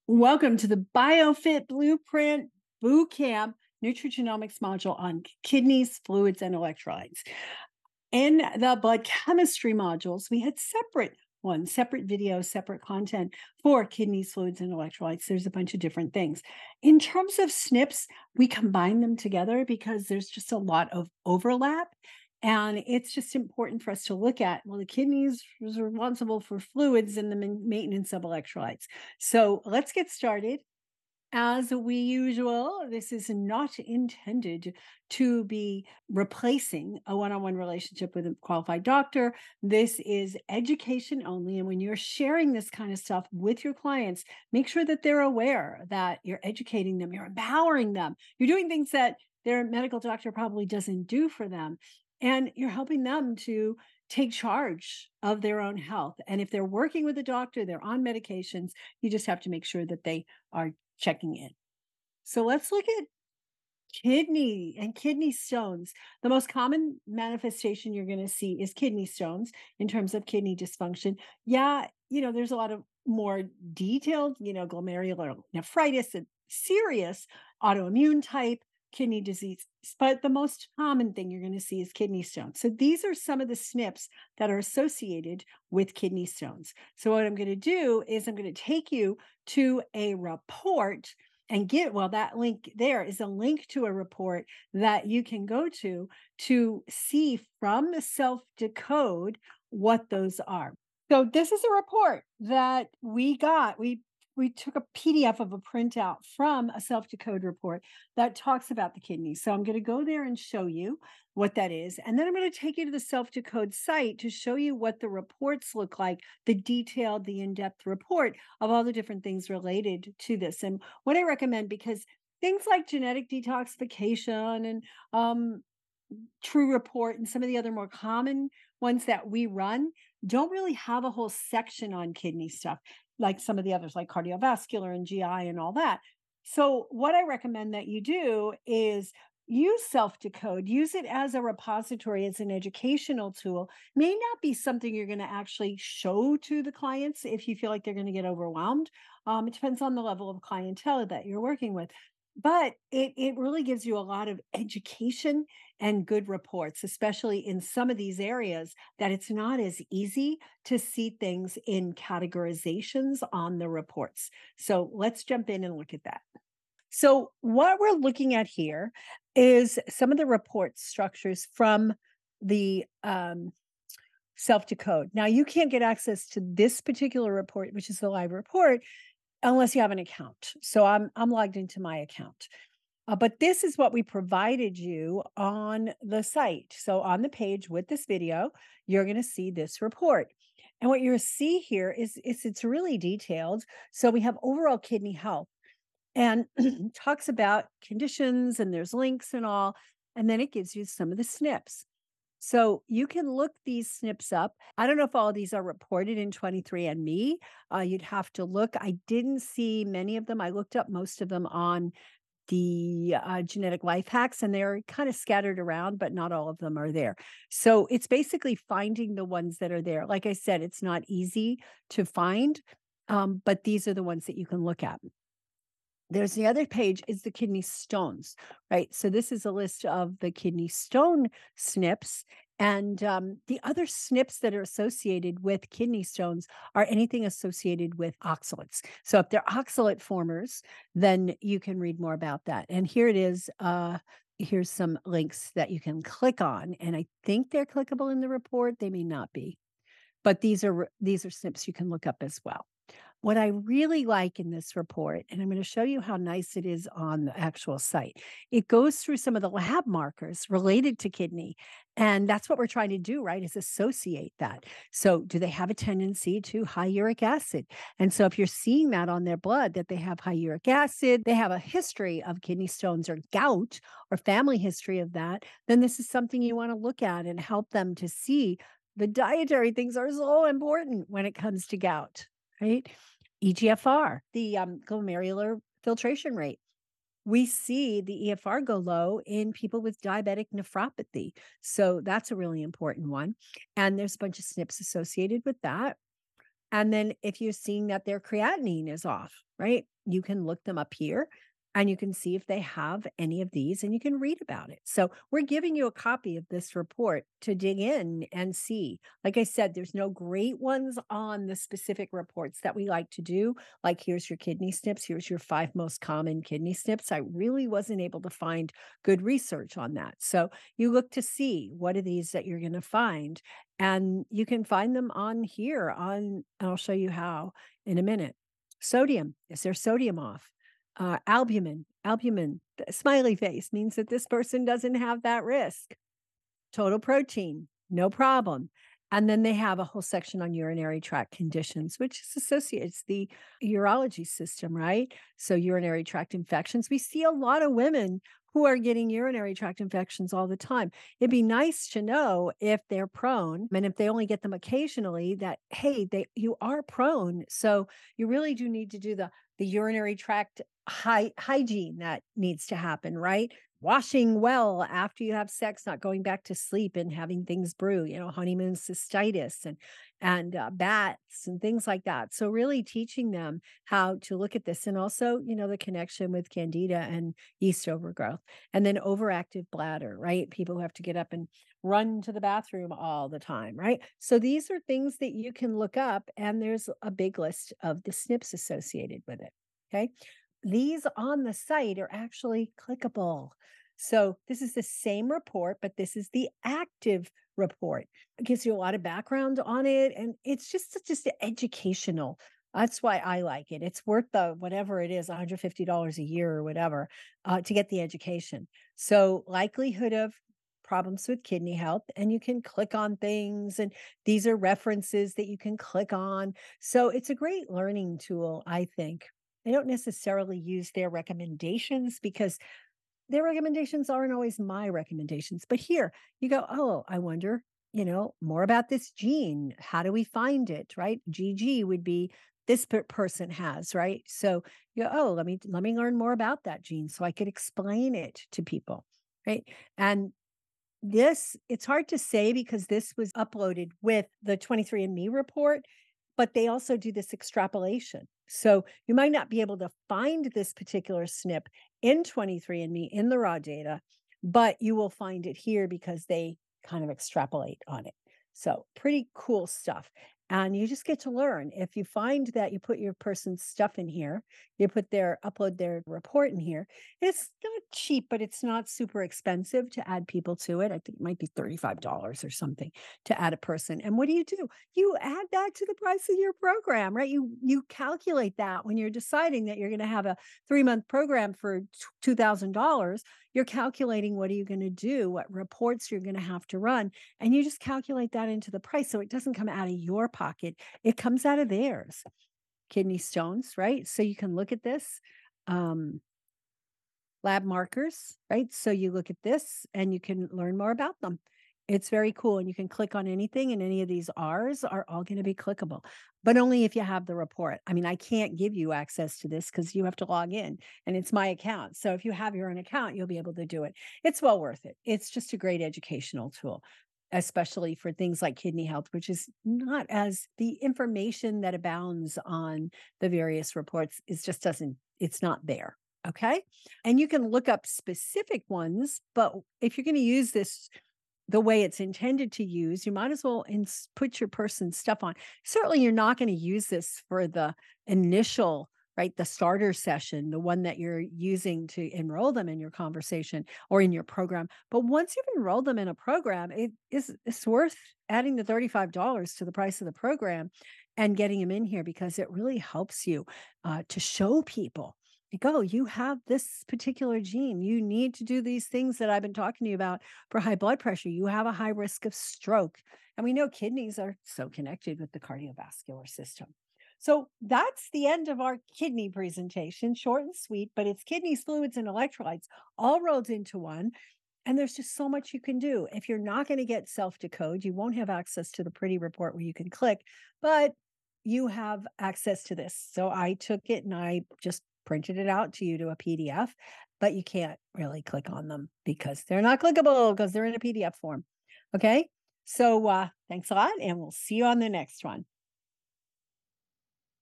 Welcome to the BioFit Blueprint Bootcamp Nutrigenomics module on kidneys, fluids, and electrolytes. In the blood chemistry modules, we had separate ones, separate videos, separate content for kidneys, fluids, and electrolytes. There's a bunch of different things. In terms of SNPs, we combine them together because there's just a lot of overlap. And it's just important for us to look at, well, the kidneys is responsible for fluids and the maintenance of electrolytes. So let's get started. As we usual, this is not intended to be replacing a one-on-one relationship with a qualified doctor. This is education only. And when you're sharing this kind of stuff with your clients, make sure that they're aware that you're educating them, you're empowering them, you're doing things that their medical doctor probably doesn't do for them. And you're helping them to take charge of their own health. And if they're working with a doctor, they're on medications, you just have to make sure that they are checking in. So let's look at kidney and kidney stones. The most common manifestation you're going to see is kidney stones in terms of kidney dysfunction. Yeah, there's a lot of more detailed, glomerular nephritis and serious autoimmune type kidney disease. But the most common thing you're going to see is kidney stones. So these are some of the SNPs that are associated with kidney stones. So what I'm going to do is I'm going to take you to a report and that link there is a link to a report that you can go to see from SelfDecode what those are. So this is a report that we got. We took a PDF of a printout from a SelfDecode report that talks about the kidneys. So I'm going to go there and show you what that is. And then I'm going to take you to the SelfDecode site to show you what the reports look like, the detailed, the in-depth report of all the different things related to this. And what I recommend, because things like genetic detoxification and True Report and some of the other more common ones that we run don't really have a whole section on kidney stuff like some of the others, like cardiovascular and GI and all that. So what I recommend that you do is use SelfDecode, use it as a repository, as an educational tool. May not be something you're going to actually show to the clients if you feel like they're going to get overwhelmed. It depends on the level of clientele that you're working with. But it really gives you a lot of education and good reports, especially in some of these areas that it's not as easy to see things in categorizations on the reports. So let's jump in and look at that. So what we're looking at here is some of the report structures from the SelfDecode. Now, you can't get access to this particular report, which is the live report, unless you have an account. So I'm logged into my account. But this is what we provided you on the site. So on the page with this video, you're going to see this report. And what you'll see here is it's really detailed. So we have overall kidney health and talks about conditions, and there's links and all. And then it gives you some of the SNPs. So you can look these SNPs up. I don't know if all of these are reported in 23andMe. You'd have to look. I didn't see many of them. I looked up most of them on the Genetic Life Hacks, and they're kind of scattered around, but not all of them are there. So it's basically finding the ones that are there. Like I said, it's not easy to find, but these are the ones that you can look at. There's the other page is the kidney stones, right? So this is a list of the kidney stone SNPs. And the other SNPs that are associated with kidney stones are anything associated with oxalates. So if they're oxalate formers, then you can read more about that. And here it is. Here's some links that you can click on. And I think they're clickable in the report. They may not be. But these are SNPs you can look up as well. What I really like in this report, and I'm going to show you how nice it is on the actual site, it goes through some of the lab markers related to kidney. And that's what we're trying to do, right? Is associate that. So do they have a tendency to high uric acid? And so if you're seeing that on their blood, that they have high uric acid, they have a history of kidney stones or gout or family history of that, then this is something you want to look at and help them to see the dietary things are so important when it comes to gout, right? EGFR, the glomerular filtration rate. We see the EFR go low in people with diabetic nephropathy. So that's a really important one. And there's a bunch of SNPs associated with that. And then if you're seeing that their creatinine is off, right? you can look them up here and you can see if they have any of these and you can read about it. So we're giving you a copy of this report to dig in and see. Like I said, there's no great ones on the specific reports that we like to do. Like here's your kidney snips, here's your 5 most common kidney snips. I really wasn't able to find good research on that. So you look to see what are these that you're going to find, and you can find them on here and I'll show you how in a minute. Sodium, is there sodium off? Albumin, the smiley face means that this person doesn't have that risk. Total protein, no problem. And then they have a whole section on urinary tract conditions, which is associated, it's the urology system, right? So urinary tract infections. We see a lot of women who are getting urinary tract infections all the time. It'd be nice to know if they're prone, and if they only get them occasionally, that hey, you are prone. So you really do need to do the urinary tract hygiene that needs to happen, right? Washing well after you have sex, not going back to sleep and having things brew, honeymoon cystitis and bats and things like that. So really teaching them how to look at this, and also, the connection with candida and yeast overgrowth, and then overactive bladder, right? People who have to get up and run to the bathroom all the time, right? So these are things that you can look up, and there's a big list of the SNPs associated with it. Okay. These on the site are actually clickable. So this is the same report, but this is the active report. It gives you a lot of background on it, and it's just educational. That's why I like it. It's worth the whatever it is, $150 a year or whatever, to get the education. So likelihood of problems with kidney health, and you can click on things, and these are references that you can click on. So it's a great learning tool, I think. I don't necessarily use their recommendations because their recommendations aren't always my recommendations. But here you go, oh, I wonder, more about this gene. How do we find it, right? GG would be this person has, right? So you go, oh, let me learn more about that gene so I could explain it to people, right? And it's hard to say because this was uploaded with the 23andMe report, but they also do this extrapolation. So you might not be able to find this particular SNP in 23andMe in the raw data, but you will find it here because they kind of extrapolate on it. So pretty cool stuff. And you just get to learn. If you find that you put your person's stuff in here, you upload their report in here. It's not cheap, but it's not super expensive to add people to it. I think it might be $35 or something to add a person. And what do? You add that to the price of your program, right? You calculate that when you're deciding that you're going to have a 3-month program for $2,000. You're calculating what are you going to do, what reports you're going to have to run, and you just calculate that into the price. So it doesn't come out of your pocket, it comes out of theirs. Kidney stones, right? So you can look at this. Lab markers, right? So you look at this and you can learn more about them. It's very cool. And you can click on anything, and any of these R's are all going to be clickable, but only if you have the report. I mean, I can't give you access to this because you have to log in, and it's my account. So if you have your own account, you'll be able to do it. It's well worth it. It's just a great educational tool, especially for things like kidney health, which is not as the information that abounds on the various reports it's not there. Okay. And you can look up specific ones, but if you're going to use this the way it's intended to use, you might as well put your person's stuff on. Certainly, you're not going to use this for the initial, right? The starter session, the one that you're using to enroll them in your conversation or in your program. But once you've enrolled them in a program, it's worth adding the $35 to the price of the program and getting them in here, because it really helps you to show people. Oh, you have this particular gene. You need to do these things that I've been talking to you about for high blood pressure. You have a high risk of stroke. And we know kidneys are so connected with the cardiovascular system. So that's the end of our kidney presentation. Short and sweet, but it's kidneys, fluids, and electrolytes all rolled into one. And there's just so much you can do. If you're not going to get self-decode, you won't have access to the pretty report where you can click, but you have access to this. So I took it and I just printed it out to you to a PDF, but you can't really click on them because they're not clickable because they're in a PDF form. Okay. So thanks a lot, and we'll see you on the next one.